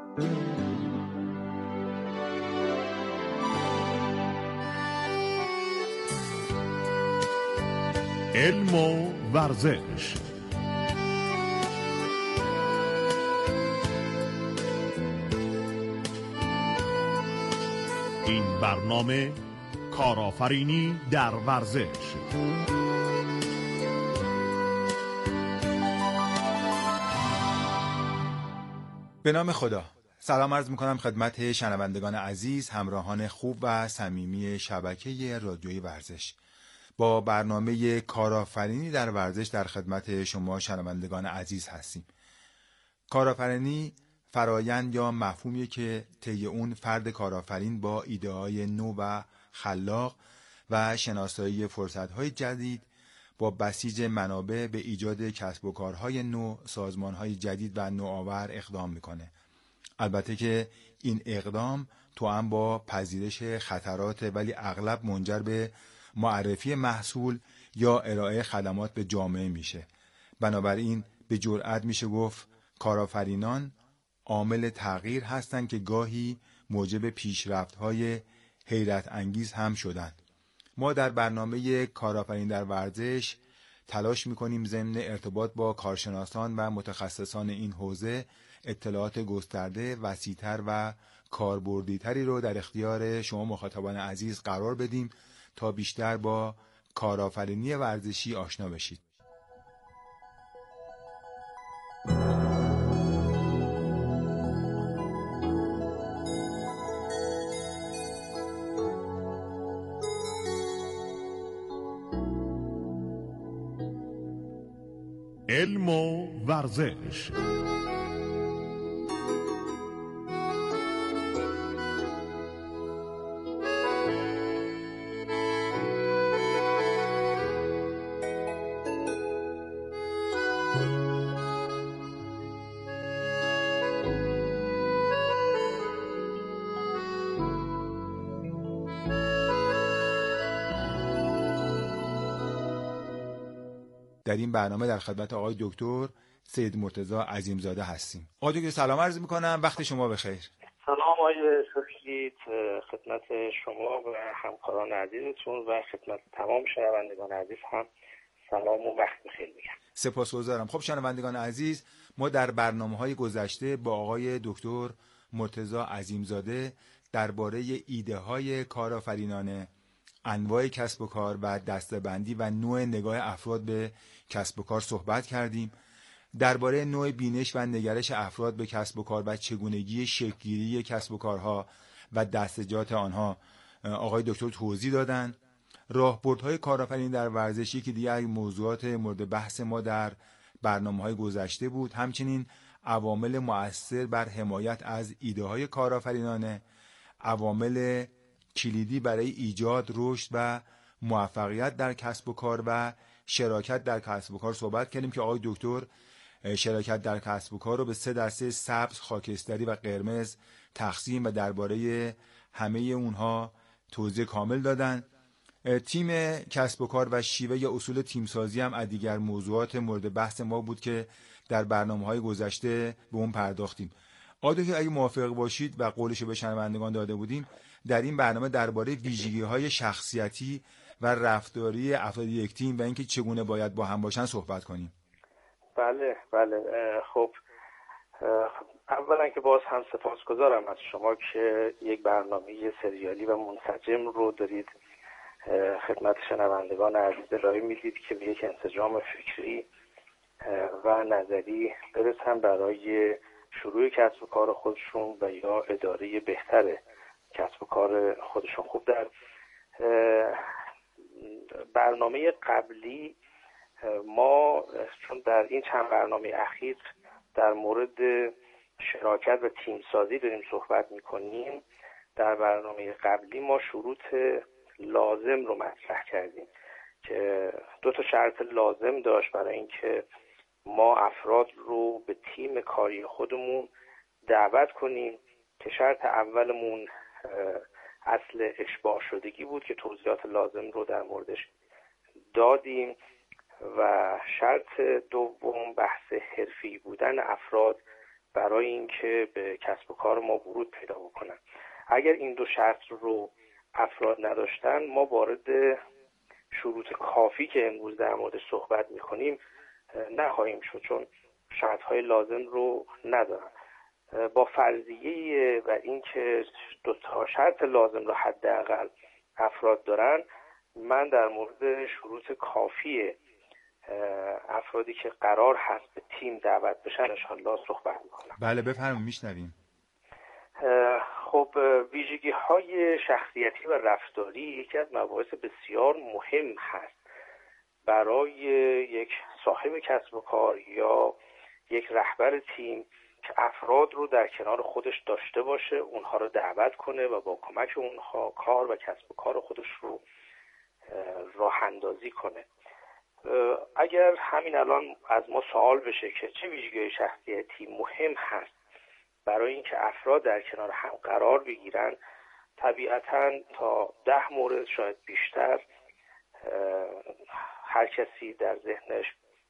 علم و ورزش. این برنامه کارآفرینی در ورزش. به نام خدا. سلام عرض میکنم خدمت شنوندگان عزیز، همراهان خوب و صمیمی شبکه رادیویی ورزش. با برنامه کارآفرینی در ورزش در خدمت شما شنوندگان عزیز هستیم. کارآفرینی فرایند یا مفهومیه که طی اون فرد کارآفرین با ایده‌های نو و خلاق و شناسایی فرصت‌های جدید با بسیج منابع به ایجاد کسب و کارهای نو، سازمان‌های جدید و نوآور اقدام میکنه. البته که این اقدام توأم با پذیرش خطرات، ولی اغلب منجر به معرفی محصول یا ارائه خدمات به جامعه میشه. بنابراین به جرئت میشه گفت کارآفرینان عامل تغییر هستند که گاهی موجب پیشرفت‌های حیرت انگیز هم شدند. ما در برنامه کارآفرینی در ورزش تلاش میکنیم ضمن ارتباط با کارشناسان و متخصصان این حوزه اطلاعات گسترده، وسیع‌تر و کاربردی‌تری رو در اختیار شما مخاطبان عزیز قرار بدیم تا بیشتر با کارآفرینی ورزشی آشنا بشید. علم و ورزش. در این برنامه در خدمت آقای دکتر سید مرتضی عظیمزاده هستیم. آقای دکتر سلام عرض میکنم، وقت شما بخیر. سلام آقای سفید، خدمت شما و همکاران عزیزتون و خدمت تمام شنوندگان عزیز هم سلام و وقت بخیر میگم. سپاسگزارم. خب شنوندگان عزیز، ما در برنامه‌های گذشته با آقای دکتر مرتضی عظیمزاده درباره ایده‌های کارآفرینانه، انواع کسب و کار و دسته‌بندی و نوع نگاه افراد به کسب و کار صحبت کردیم. درباره نوع بینش و نگرش افراد به کسب و کار و چگونگی شکل‌گیری کسب و کارها و دستجات آنها آقای دکتر توضیح دادند. راهبردهای کارآفرینی در ورزشی که دیگر موضوعات مورد بحث ما در برنامه‌های گذشته بود. همچنین عوامل مؤثر بر حمایت از ایده‌های کارآفرینانه، عوامل کلیدی برای ایجاد رشد و موفقیت در کسب و کار و شراکت در کسب و کار صحبت کردیم که آقای دکتر شراکت در کسب و کار رو به 3 دسته سبز، خاکستری و قرمز تقسیم و درباره همه اونها توضیح کامل دادن. تیم کسب و کار و شیوه اصول تیمسازی هم از دیگر موضوعات مورد بحث ما بود که در برنامه‌های گذشته به اون پرداختیم. آقای دکتر اگه موافق باشید و قولشو به شنوندگان داده بودیم، در این برنامه درباره ویژگی‌های شخصیتی و رفتاری افراد یک تیم و اینکه چگونه باید با هم باشن صحبت کنیم. بله خب اولا که باز هم سپاسگزارم از شما که یک برنامه سریالی و منسجم رو دارید خدمت شنوندگان عزیز ارائه میدید که به یک انسجام فکری و نظری برسن برای شروع کسب و کار خودشون و یا اداره بهتر کسب و کار خودشون. خوب، در برنامه قبلی ما چون در این چند برنامه اخیر در مورد شراکت و تیمسازی داریم صحبت میکنیم، در برنامه قبلی ما شروط لازم رو مطرح کردیم که 2 شرط لازم داشت برای اینکه ما افراد رو به تیم کاری خودمون دعوت کنیم، که شرط اولمون اصل اشباع شدگی بود که توضیحات لازم رو در موردش دادیم، و شرط دوم بحث حرفی بودن افراد برای اینکه به کسب و کار ما ورود پیدا بکنن. اگر این دو شرط رو افراد نداشتن، ما وارد شروط کافی که امروز در مورد صحبت میکنیم نخواهیم شد، چون شرط‌های لازم رو ندارن. با فرضیه و اینکه دو تا شرط لازم رو حداقل افراد دارن، من در مورد شروط کافی افرادی که قرار هست به تیم دعوت بشن انشاءالله صحبت میکنم. بله بفرمایید، میشنویم. خب ویژگی های شخصیتی و رفتاری یکی از مباحث بسیار مهم هست برای یک صاحب کسب و کار یا یک رهبر تیم که افراد رو در کنار خودش داشته باشه، اونها رو دعوت کنه و با کمک اونها کار و کسب و کار خودش رو راه اندازی کنه. اگر همین الان از ما سوال بشه که چه ویژگی شخصیتی مهم هست برای اینکه افراد در کنار هم قرار بگیرن، طبیعتاً تا 10 مورد شاید بیشتر هر کسی در ذهنش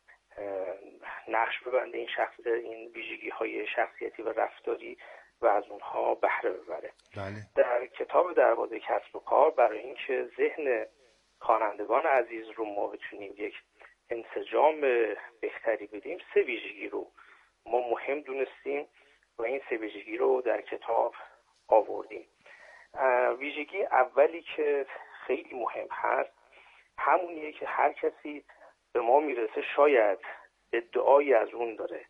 نقش ببنده این ویژگی های شخصیتی و رفتاری و از اونها بهره ببره. بله. در کتاب دروازه کسب و کار برای اینکه ذهن خوانندگان عزیز رو ما بتونیم یک انسجام بهتری بدیم، 3 ویژگی رو ما مهم دونستیم و این 3 ویژگی رو در کتاب آوردیم. ویژگی اولی که خیلی مهم هست همونیه که هر کسی به ما میرسه شاید ادعایی از اون داره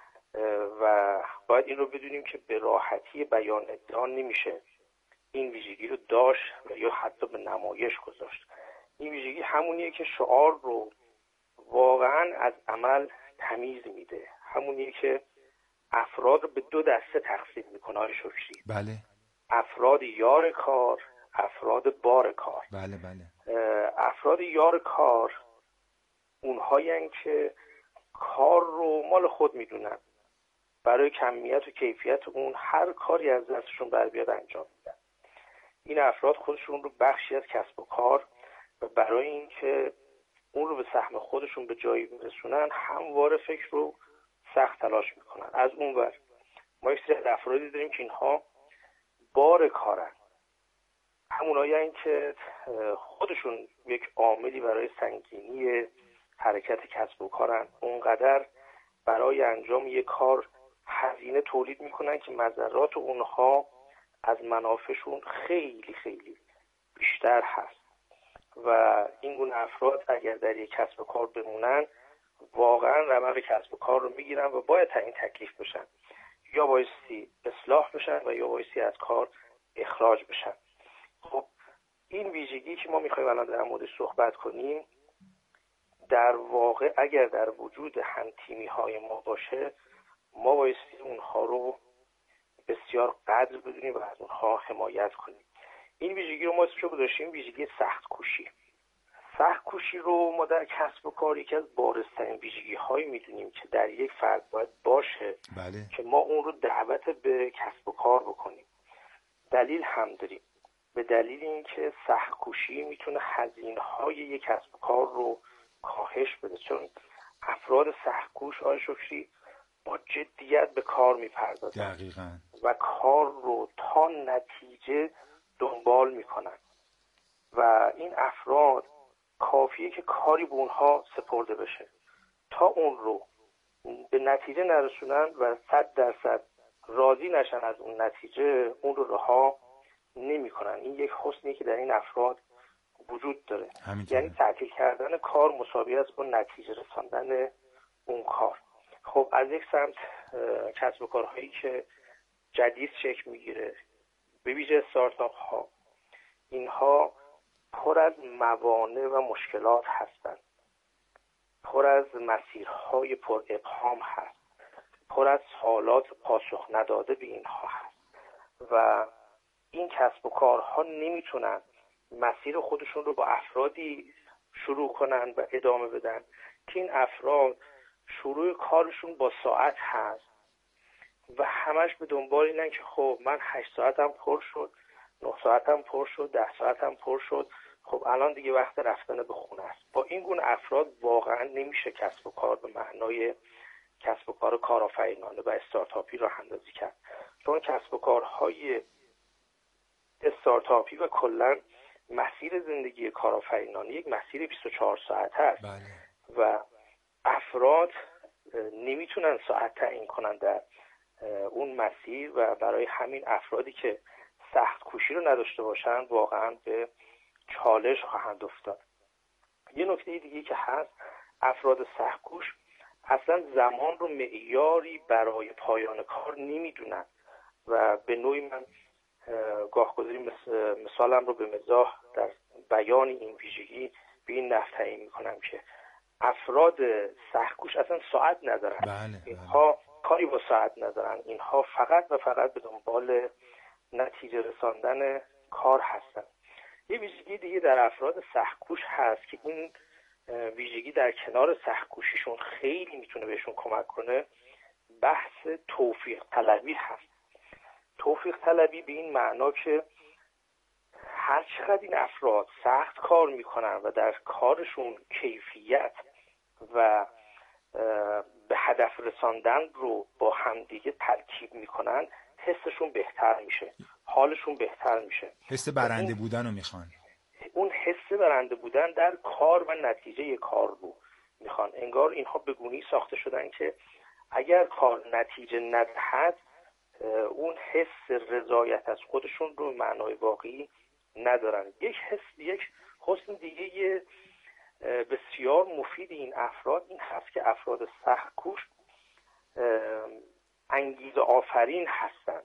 و باید این رو بدونیم که به راحتی بیان ادعا نمیشه این ویژگی رو داشت و یا حتی به نمایش گذاشت. این ویژگی همونیه که شعار رو واقعا از عمل تمیز میده، همونیه که افراد رو به 2 دسته تقسیم میکنه آقای شکری. بله. افراد یار کار، افراد بار کار. بله بله. افراد یار کار اونهایی که کار رو مال خود میدونن، برای کمیت و کیفیت اون هر کاری از دستشون بر بیاد انجام میدن. این افراد خودشون رو بخشی از کسب و کار و برای اینکه اون رو به سهم خودشون به جایی برسونن همواره فکر رو سخت تلاش میکنن. از اون ور ما یک سری افرادی داریم که اینها بار کارن، همونایی که خودشون یک عاملی برای سنگینی حرکت کسب و کارن، اونقدر برای انجام یک کار هزینه تولید میکنن که مضرات اونها از منافعشون خیلی خیلی بیشتر هست و این گونه افراد اگر در یک کسب و کار بمونن واقعا رمق کسب و کار رو میگیرن و باید تعیین تکلیف بشن، یا بایستی اصلاح بشن و یا بایستی از کار اخراج بشن. خب این ویژگی که ما میخوایم الان در مورد صحبت کنیم در واقع اگر در وجود همتیمی های ما باشه، ما بایستی اونها رو بسیار قدر بدونیم و از اونها حمایت کنیم. این ویژگی رو ما اسمش رو گذاشتیم ویژگی سخت کوشی. سخت کوشی رو ما در کسب و کار یکی از بارزترین ویژگی هایی میدونیم که در یک فرد باید باشه. بله. که ما اون رو دعوت به کسب و کار بکنیم. دلیل هم داریم، به دلیل اینکه سخت کوشی میتونه هزینه های یک کسب و کار رو کاهش بده، چون افراد سخت کوش آقای شکری با جدیت به کار میپردازن دقیقاً و کار رو تا نتیجه دنبال میکنن و این افراد کافیه که کاری به اونها سپرده بشه تا اون رو به نتیجه نرسونن و 100% راضی نشن از اون نتیجه، اون رو رها نمی‌کنن. این یک حسنی که در این افراد وجود داره. یعنی تعطیل کردن کار مساوی است با نتیجه رساندن اون کار. خب از یک سمت کسب و کارهایی که جدید شکل میگیره به ویژه استارتاپ ها، اینها پر از موانع و مشکلات هستند، پر از مسیرهای پر ابهام هست، پر از سوالات پاسخ نداده به اینها هست و این کسب و کارها نمیتونن مسیر خودشون رو با افرادی شروع کنن و ادامه بدن که این افراد شروع کارشون با ساعت هست و همش به دنبال اینن که خب من 8 ساعتم پر شد، 9 ساعتم پر شد، 10 ساعتم پر شد، خب الان دیگه وقت رفتن به خونه است. با این گونه افراد واقعا نمیشه کسب و کار به معنای کسب و کار کارآفرینانه و استارتاپی راه اندازی کرد. چون کسب و کارهای استارتاپی و کلا مسیر زندگی کارآفرینانه یک مسیر 24 ساعته است. و افراد نمیتونن ساعت تعیین کنن در اون مسیر و برای همین افرادی که سخت کوشی رو نداشته باشن واقعا به چالش خواهند افتاد. یه نکته دیگه که هست، افراد سخت کوش اصلا زمان رو معیاری برای پایان کار نمیدونن و به نوعی من گاهگداری مثالم رو به مزاح در بیان این ویژگی به این نحو تعیین میکنم که افراد سخت‌کوش اصلا ساعت ندارن. اینها کاری با ساعت ندارن، اینها فقط و فقط به دنبال نتیجه رساندن کار هستن. یه ویژگی دیگه در افراد سخت‌کوش هست که این ویژگی در کنار سخت‌کوشیشون خیلی میتونه بهشون کمک کنه، بحث توفیق طلبی هست. توفیق طلبی به این معنا که هر چقدر این افراد سخت کار میکنن و در کارشون کیفیت و به هدف رساندن رو با همدیگه ترکیب میکنن، حسشون بهتر میشه، حالشون بهتر میشه. حس برنده بودن رو میخوان. اون حس برنده بودن در کار و نتیجه کار رو میخوان. انگار اینها به گونه‌ای ساخته شدن که اگر کار نتیجه ندهد اون حس رضایت از خودشون رو معنای واقعی ندارن. یک حسن دیگه بسیار مفید این افراد این هست که افراد سخت کوش انگیزه آفرین هستند.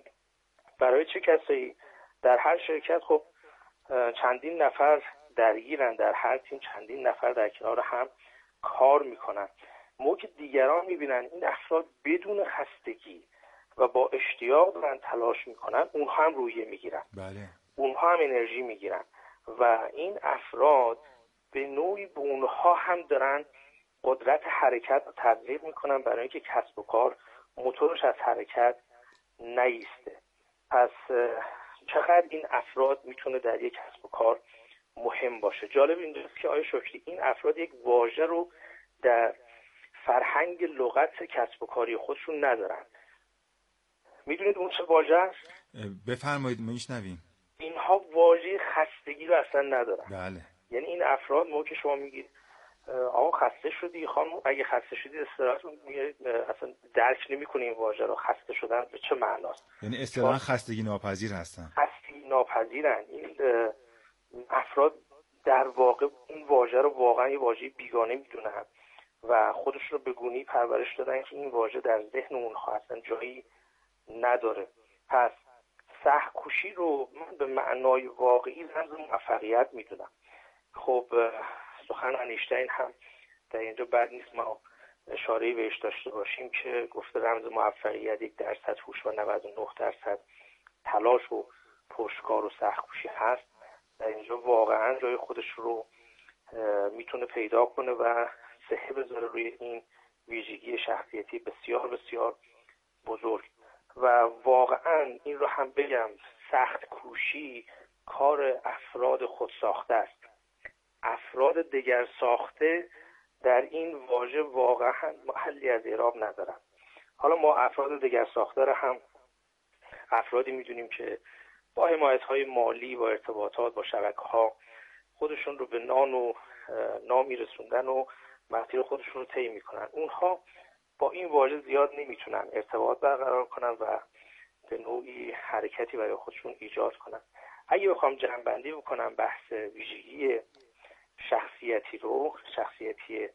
برای چه کسایی؟ در هر شرکت خب چندین نفر درگیرن، در هر تیم چندین نفر در کنار هم کار میکنن. موقع که دیگران میبینن این افراد بدون خستگی و با اشتیاق دارن تلاش میکنن، اونها هم روحیه میگیرن. بله. اونها هم انرژی میگیرن و این افراد به نوعی به اونها هم دارن قدرت حرکت رو تزریق میکنن برای اینکه کسب و کار موتورش از حرکت نیسته. پس چقدر این افراد میتونه در یک کسب و کار مهم باشه. جالب اینجاست که آقای شکری این افراد یک واژه رو در فرهنگ لغت کسب و کاری خودشون ندارن. میدونید اون چه واژه است؟ بفرمایید میشنویم. اینها واژه خستگی رو اصلا ندارن. بله. یعنی این افراد موقع که شما میگید آقا خسته شدی خانم، اگه خسته شدی استراحت اصلا درک نمی‌کنه این واژه رو. خسته شدن به چه معناست؟ یعنی اصطلاحاً خستگی ناپذیر هستن. خستگی ناپذیرن. این افراد در واقع این واژه رو واقعا یه واژه بیگانه میدونن و خودشون رو به گونه‌ای پرورش دادن که این واژه در ذهن اونها اصلا جایی نداره. پس سخت کوشی رو من به معنای واقعی رمز موفقیت میدونم. خب سخن انیشتین هم در اینجا بد نیست ما اشاره‌ای بهش داشته باشیم که گفته رمز موفقیت 1% هوش و 99% تلاش و پشتکار و سخت کوشی هست. در اینجا واقعا جای خودش رو میتونه پیدا کنه و سهه بذاره روی این ویژگی شخصیتی بسیار بسیار بزرگ. و واقعا این رو هم بگم، سخت کوشی کار افراد خود ساخته است. افراد دگر ساخته در این واژه واقعا محلی از اعراب ندارن. حالا ما افراد دگر ساخته رو هم افرادی میدونیم که با حمایت‌های مالی و ارتباطات با شبکه‌ها خودشون رو به نان و نامی رسوندن و مسیر خودشون رو طی میکنن. اونها با این واژه زیاد نمیتونن ارتباط برقرار کنن و به نوعی حرکتی برای خودشون ایجاد کنن. اگه بخوام جمع‌بندی بکنم بحث ویژگی شخصیتی رو، شخصیتی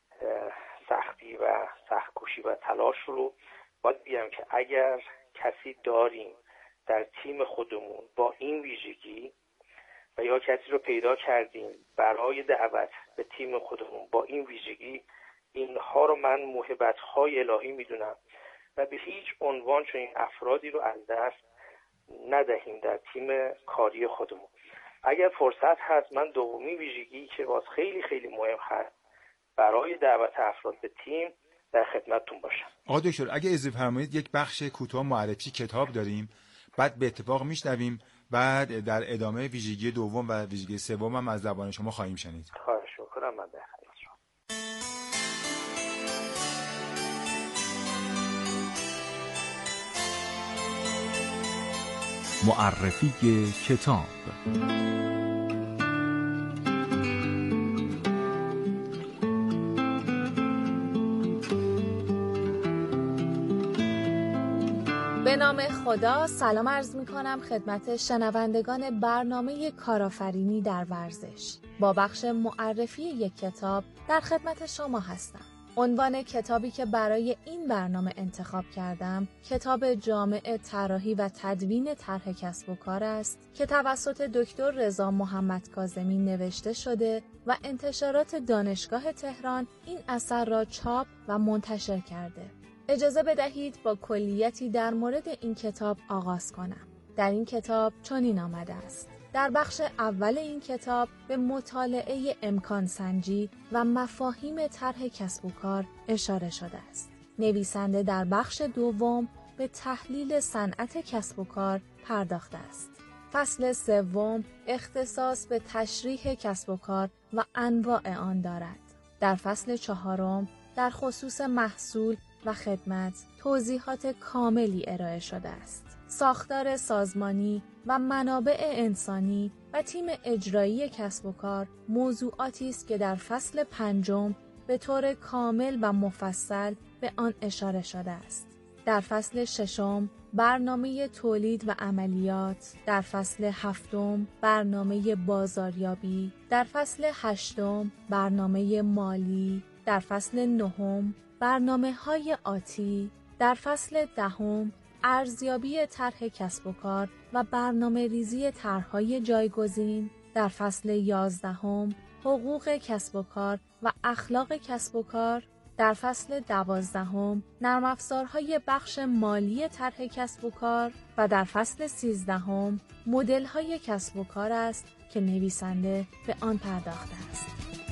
سختی و سخت کوشی و تلاش رو، باید بگم که اگر کسی داریم در تیم خودمون با این ویژگی و یا کسی رو پیدا کردیم برای دعوت به تیم خودمون با این ویژگی، اینها رو من موهبت‌های الهی میدونم و به هیچ عنوان چون این افرادی رو از دست ندهیم در تیم کاری خودمون. اگر فرصت هست من دومی ویژگی که باز خیلی خیلی مهم هست برای دعوت افراد به تیم در خدمتتون باشم. آقا دکتر اگه اجازه فرمایید یک بخش کوتاه معرفی کتاب داریم، بعد به اتفاق میشنویم، بعد در ادامه ویژگی دوم و ویژگی سوم هم از زبان شما خواهیم شنید. خواهش می‌کنم. من در خدمت شما. معرفی کتاب. به نام خدا، سلام عرض می کنم خدمت شنوندگان برنامه کارآفرینی در ورزش. با بخش معرفی یک کتاب در خدمت شما هستم. عنوان کتابی که برای این برنامه انتخاب کردم، کتاب جامع طراحی و تدوین طرح کسب و کار است که توسط دکتر رضا محمدکاظمی نوشته شده و انتشارات دانشگاه تهران این اثر را چاپ و منتشر کرده. اجازه بدهید با کلیتی در مورد این کتاب آغاز کنم. در این کتاب چنین آمده است: در بخش اول این کتاب به مطالعه امکان سنجی و مفاهیم طرح کسب و کار اشاره شده است. نویسنده در بخش دوم به تحلیل صنعت کسب و کار پرداخته است. فصل سوم اختصاص به تشریح کسب و کار و انواع آن دارد. در فصل چهارم در خصوص محصول و خدمت توضیحات کاملی ارائه شده است. ساختار سازمانی و منابع انسانی و تیم اجرایی کسب و کار موضوعاتی است که در فصل پنجم به طور کامل و مفصل به آن اشاره شده است. در فصل ششم برنامه تولید و عملیات، در فصل هفتم برنامه بازاریابی، در فصل هشتم برنامه مالی، در فصل نهم برنامه‌های آتی، در فصل دهم ارزیابی طرح کسب و کار و برنامه ریزی طرح‌های جایگزین، در فصل 11 حقوق کسب و کار و اخلاق کسب و کار، در فصل 12 نرم افزارهای بخش مالی طرح کسب و کار و در فصل 13 مدل‌های کسب و کار است که نویسنده به آن پرداخته است.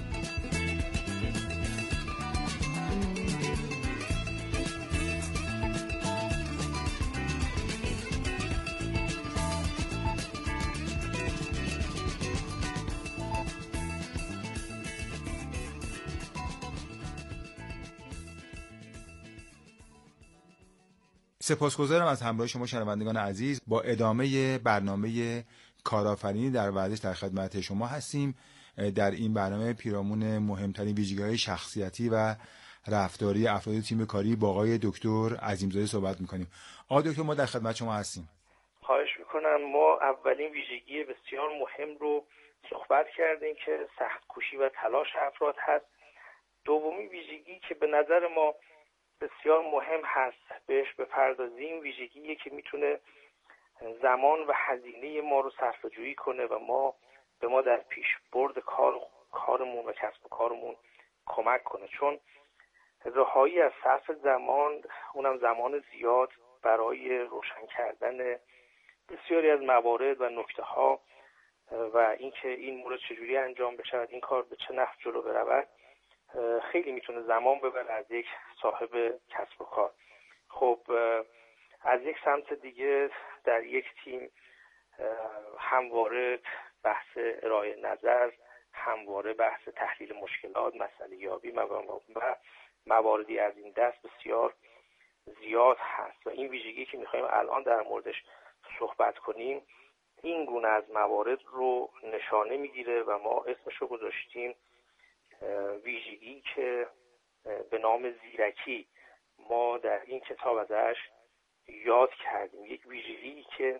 سپاسگزارم از همراه شما شنوندگان عزیز. با ادامه برنامه کارآفرینی در ورزش در خدمت شما هستیم. در این برنامه پیرامون مهمترین ویژگی‌های شخصیتی و رفتاری افراد تیم کاری با آقای دکتر عظیمزاده صحبت می‌کنیم. آقای دکتر، ما در خدمت شما هستیم. خواهش می‌کنم. ما اولین ویژگی بسیار مهم رو صحبت کردیم که سخت کوشی و تلاش افراد هست. دومی ویژگی که به نظر ما بسیار مهم هست بهش بپردازیم، ویژگیه که میتونه زمان و هزینه ما رو صرفه‌جویی کنه و به ما در پیش برد کارمون و کسب و کارمون کمک کنه، چون رهایی از صرف زمان، اونم زمان زیاد، برای روشن کردن بسیاری از موارد و نکته ها و اینکه این مورد چجوری انجام بشه، این کار به چه نحو جلو برود، خیلی میتونه زمان ببره از یک صاحب کسب و کار. خب از یک سمت دیگه در یک تیم همواره بحث ارائه نظر، همواره بحث تحلیل مشکلات، مسئله یابی و مواردی از این دست بسیار زیاد هست و این ویژگی که میخوایم الان در موردش صحبت کنیم این گونه از موارد رو نشانه میگیره و ما اسمش رو گذاشتیم ویژگی که به نام زیرکی. ما در این کتاب ازش یاد کردیم، یک ویژگی که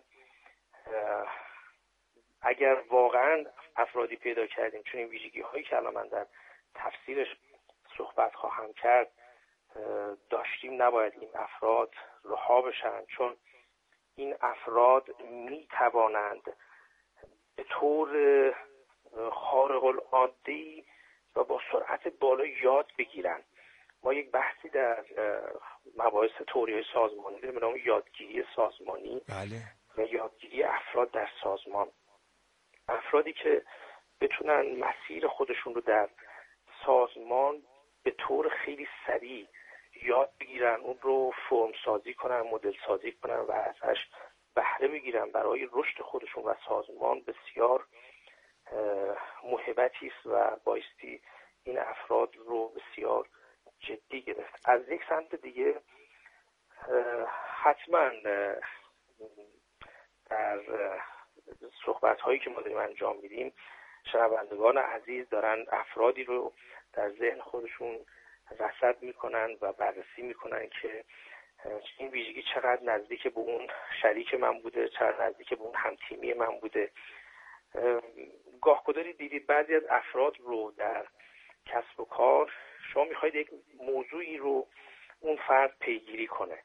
اگر واقعا افرادی پیدا کردیم، چون این ویژگی هایی که الان من در تفسیرش صحبت خواهم کرد داشتیم، نباید این افراد رها بشن، چون این افراد می توانند به طور خارق العاده و با سرعت بالا یاد بگیرن. ما یک بحثی در مباحث تئوری سازمانی به نام یادگیری سازمانی و یادگیری افراد در سازمان. افرادی که بتونن مسیر خودشون رو در سازمان به طور خیلی سریع یاد بگیرن، اون رو فرم سازی کنن، مدل سازی کنن و ازش بهره بگیرن برای رشد خودشون و سازمان، بسیار موهبتی است و بایستی این افراد رو بسیار جدی گرفت. از یک سمت دیگه حتما در صحبت هایی که ما داریم انجام میدیم شنوندگان عزیز دارن افرادی رو در ذهن خودشون رصد میکنن و بررسی میکنن که این ویژگی چقدر نزدیک به اون شریک من بوده، چقدر نزدیک به اون همتیمی من بوده. گاهگداری دیدید بعضی از افراد رو در کسب و کار شما میخواید یک موضوعی رو اون فرد پیگیری کنه،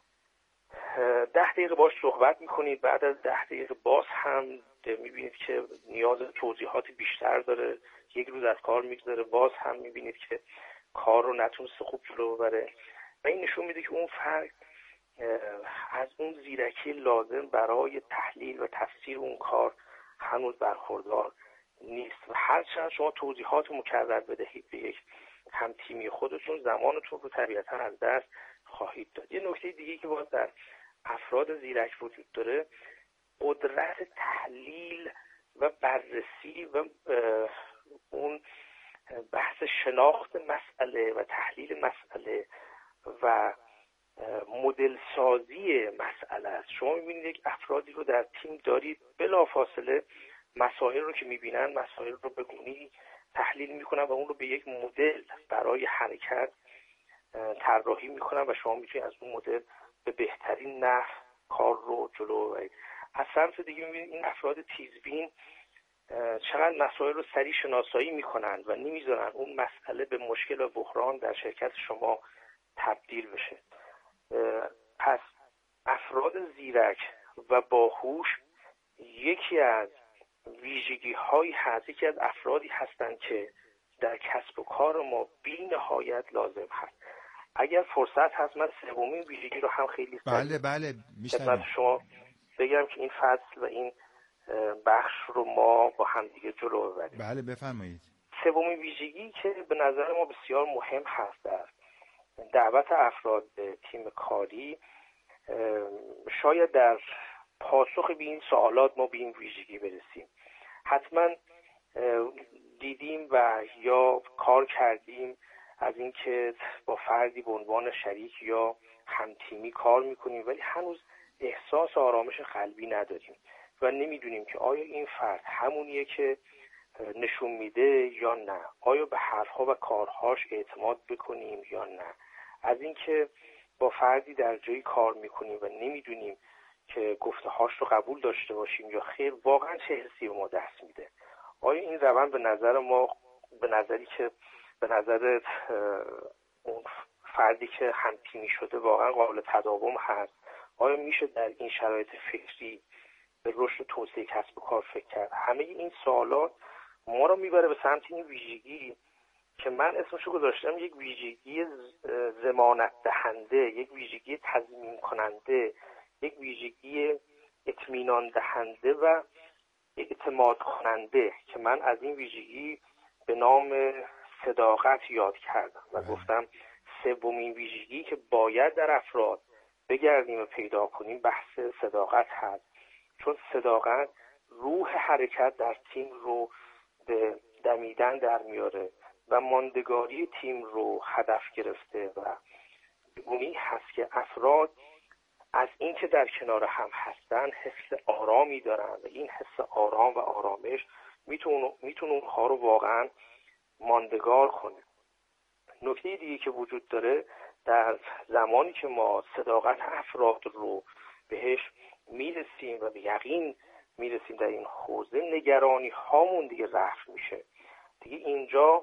10 دقیقه باش صحبت میکنید، بعد از 10 دقیقه باز هم میبینید که نیاز توضیحات بیشتر داره، یک روز از کار میگذاره، باز هم میبینید که کار رو نتونسته خوب جلو ببره و این نشون میده که اون فرد از اون زیرکی لازم برای تحلیل و تفسیر اون کار هنوز برخوردار نیست و هرچند شما توضیحات مکرر بدهید به یک همتیمی خودتون زمانتون رو طبیعتا از دست خواهید داد. یه نکته دیگه که باید در افراد زیرک وجود داره قدرت تحلیل و بررسی و اون بحث شناخت مسئله و تحلیل مسئله و مدل سازی مسئله است. شما میبینید یک افرادی رو در تیم دارید بلافاصله مسائل رو که میبینن مسائل رو به گونه‌ای تحلیل میکنن و اون رو به یک مدل برای حرکت طراحی میکنن و شما میتونید از اون مدل به بهترین نحو کار رو جلو ببرید. از سمت دیگه میبینید این افراد تیزبین چقدر مسائل رو سریع شناسایی میکنن و نمیذارن اون مسئله به مشکل و بحران در شرکت شما تبدیل بشه. پس افراد زیرک و باهوش یکی از ویژگی هایی هست، یکی از افرادی هستند که در کسب و کار ما بی نهایت لازم هست. اگر فرصت هست من سومین ویژگی رو هم خیلی بله خدمت شما بگم که این فصل و این بخش رو ما با هم دیگه جلو ببریم. بله بفرمایید. سومین ویژگی که به نظر ما بسیار مهم هست در دعوت افراد به تیم کاری، شاید در پاسخ به این سوالات ما به این ویژگی برسیم. حتما دیدیم و یا کار کردیم از اینکه با فردی به عنوان شریک یا همتیمی کار میکنیم ولی هنوز احساس آرامش قلبی نداریم و نمیدونیم که آیا این فرد همونیه که نشون میده یا نه، آیا به حرفها و کارهاش اعتماد بکنیم یا نه، از اینکه با فردی در جایی کار میکنیم و نمیدونیم که گفته‌هاش رو قبول داشته باشیم یا خیر، واقعا چه حسی به ما دست میده. آیا این روند به نظر ما، به نظری که به نظر اون فردی که همتیمی شده واقعا قابل تداوم هست؟ آیا میشه در این شرایط فکری به رشد و توسعه کسب و کار فکر کرد؟ همه این سوالات ما رو میبره به سمت این ویژگی که من اسمشو گذاشتم یک ویژگی ضمانت دهنده، یک ویژگی تضمین کننده، یک ویژگی اطمینان دهنده و اعتماد کننده که من از این ویژگی به نام صداقت یاد کردم و گفتم سومین ویژگی که باید در افراد بگردیم و پیدا کنیم بحث صداقت هست، چون صداقت روح حرکت در تیم رو به دمیدن در میاره و ماندگاری تیم رو هدف گرفته و اونی هست که افراد از این که در کنار هم هستن حس آرامی دارن و این حس آرام و آرامش میتونه اونها رو واقعا ماندگار کنه. نکته دیگه که وجود داره در زمانی که ما صداقت افراد رو بهش میرسیم و به یقین میرسیم در این حوزه، نگرانی هامون دیگه رفع میشه. دیگه اینجا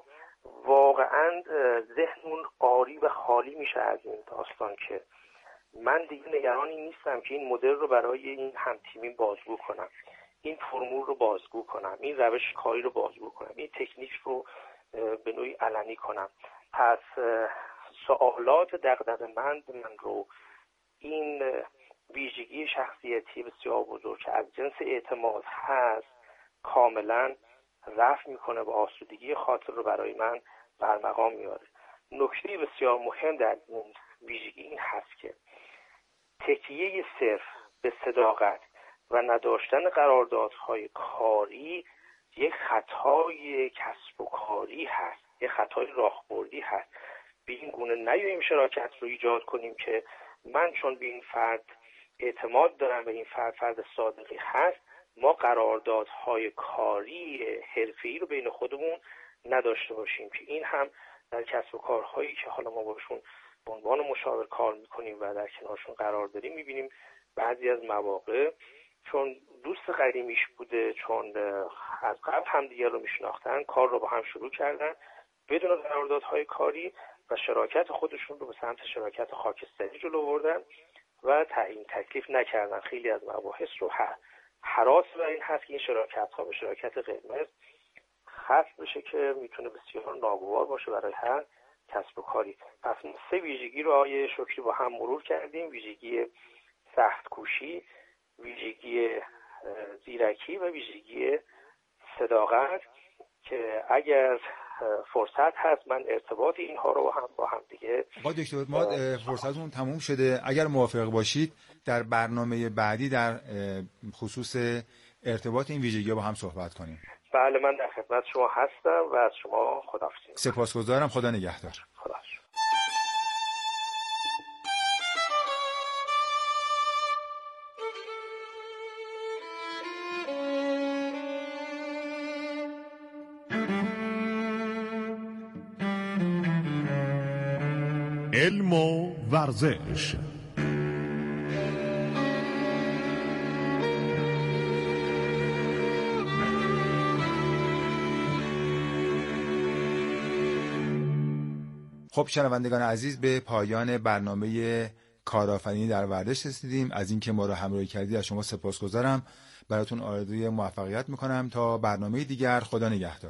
واقعا ذهنمون قاری و خالی میشه از این داستان که من دیگه نگرانی نیستم که این مدل رو برای این همتیمی بازگو کنم، این فرمول رو بازگو کنم، این روش کاری رو بازگو کنم، این تکنیک رو به نوعی علنی کنم. پس سوالات دغدغه‌مند من رو این ویژگی شخصیتی بسیار بزرگ که از جنس اعتماد هست کاملا رفع میکنه و آسودگی خاطر رو برای من برمقام میاره. نکته بسیار مهم در این ویژگی این هست که تکیه صرف به صداقت و نداشتن قراردادهای کاری یک خطای کسب و کاری هست، یک خطای راهبردی هست. به این گونه نیاییم شراکت رو ایجاد کنیم که من چون به این فرد اعتماد دارن به این فرد صادقی هست، ما قراردادهای کاری حرفه‌ای رو بین خودمون نداشته باشیم که این هم در کسب و کارهایی که حالا ما باشون به عنوان مشاور کار میکنیم و در کنارشون قرار داریم میبینیم بعضی از مواقع چون دوست قدیمیش بوده، چون از قبل هم دیگر رو میشناختن، کار رو با هم شروع کردن بدون قراردادهای کاری و شراکت خودشون رو به سمت شراکت خاکستری جلو بردن و تعیین تکلیف نکردن. خیلی از مباحث رو هراس بر این هست که این شراکت ها به شراکت قرمز ختم بشه که میتونه بسیار ناگوار باشه برای هر کسب و کاری. پس 3 ویژگی رو آقای شکری با هم مرور کردیم: ویژگی سخت کوشی، ویژگی زیرکی و ویژگی صداقت، که اگر فرصت هست من ارتباط اینها رو با هم دیگه. آقای دکتر ما فرصتمون تموم شده، اگر موافق باشید در برنامه بعدی در خصوص ارتباط این ویژگی‌ها با هم صحبت کنیم. بله، من در خدمت شما هستم و از شما خداحافظی می‌کنم. سپاسگزارم، خدا نگهدار. خدا. علم و ورزش. خب شنوندگان عزیز، به پایان برنامه کارآفرینی در ورزش رسیدیم. از اینکه ما را همراهی کردید از شما سپاسگزارم. براتون آرزوی موفقیت میکنم. تا برنامه دیگر، خدا نگهدار.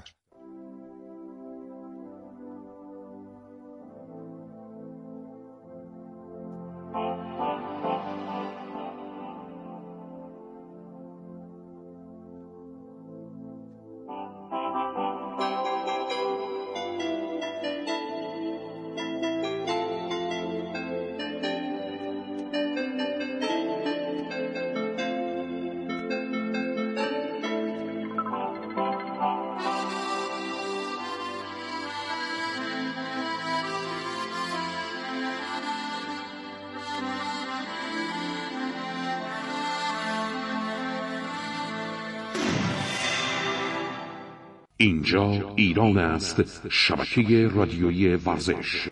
اینجا ایران است، شبکه رادیویی ورزش.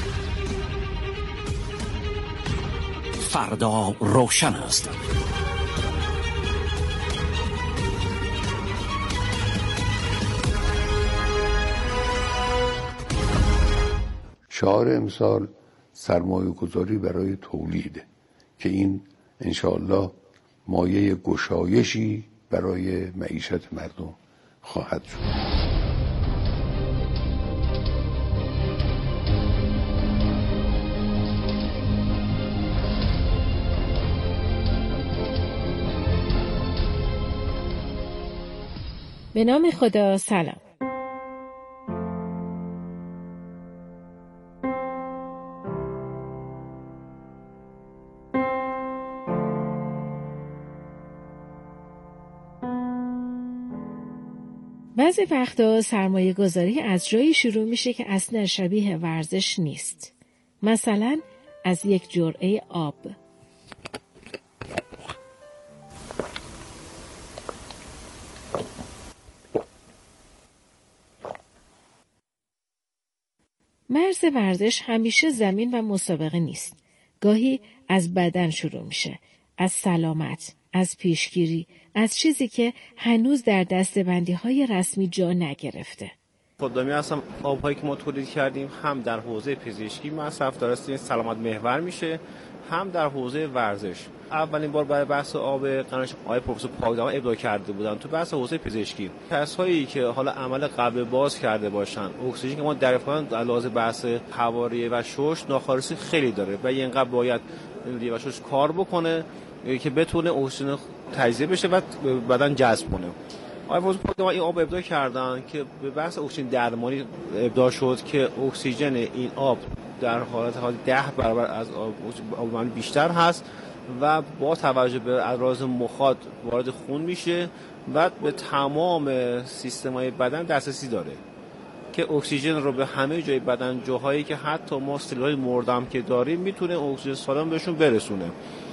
فردا روشن است. شعار امسال سرمایه گذاری برای تولید، که این انشاءالله مایه گشایشی برای معیشت مردم خواهد شد. به نام خدا. سلام. بعضی وقتا سرمایه گذاری از جایی شروع میشه که اصلا شبیه ورزش نیست. مثلا از یک جرعه آب. مرز ورزش همیشه زمین و مسابقه نیست. گاهی از بدن شروع میشه، از سلامت، از پیشگیری، از چیزی که هنوز در دسته‌بندی‌های رسمی جا نگرفته. خودمی هستم. آب‌هایی که ما تولید کردیم هم در حوزه پزشکی مصرف داره، سلامت محور میشه، هم در حوزه ورزش. اولین بار برای بحث آب قرنش آقای پروفسور پاکدامن ابداع کرده بودن تو بحث حوزه پزشکی. کسایی که حالا عمل قلب باز کرده باشن، اکسیژن که ما دریافت کنیم در لحاظ بحث حواریه و شش ناخالصی خیلی داره و اینقدر باید ریه و شش کار بکنه که بتونه اکسیژن تجزیه بشه و بدن جذب کنه. آقای پروفسور پاکدامن این آب ابداع کردن که به بحث اکسیژن درمانی ابداع شد که اکسیژن این آب در حالت 10 برابر از آب بیشتر هست و با توجه به اعراض مخاط وارد خون میشه و به تمام سیستم‌های بدن دسترسی داره که اکسیژن رو به همه جای بدن، جاهایی که حتی ما سلول‌های مردم که داریم، میتونه اکسیژن سالم بهشون برسونه.